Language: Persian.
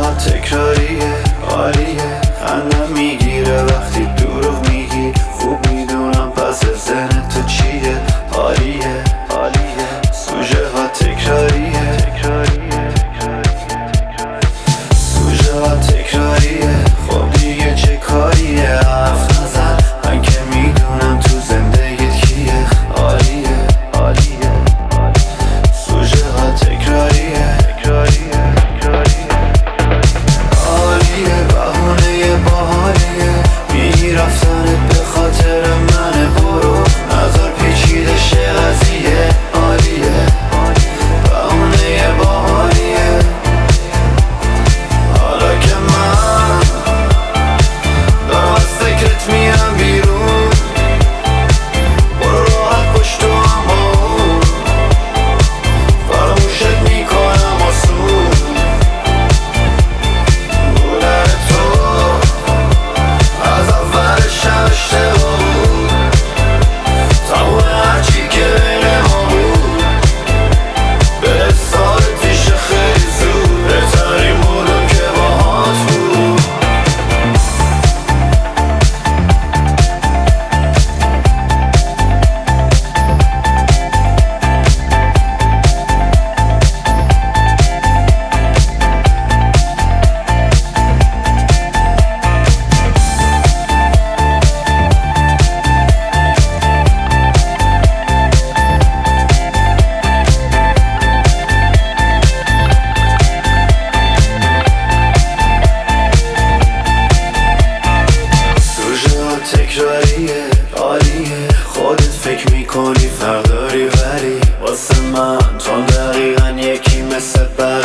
ها تکراریه، عالیه، خندم میگیره وقتی دروغ میگی. خوب میدونم پس ذهن تو چیه، عالیه، عالیه، سوژه ها تکراریه، سوژه ها تکراریه. خب دیگه چه کاریه، حرف نزن، من که میدونم تو زندگیت کیه. عالیه، عالیه، سوژه ها تکراریه، عالیه، بهونه باحالیه، میگی رفتنت به خاطر منه. برو نظر پیچیده شه قضیه، عالیه، بهونه باحالیه. حالا که من دارم از فکرت میرم بیرون، برو راحت پشت تو هم اون، فراموشت میکنم آسون. بودن تو از اولش هم اشتباه بود، تموم هرچی که بین ما بود به سال پیش خیلی زود. بهترین بودم که باهات بود. تکراریه، عالیه، خودت فکر میکنی فرق داری ولی واسه من تو دقیقا یکی مثل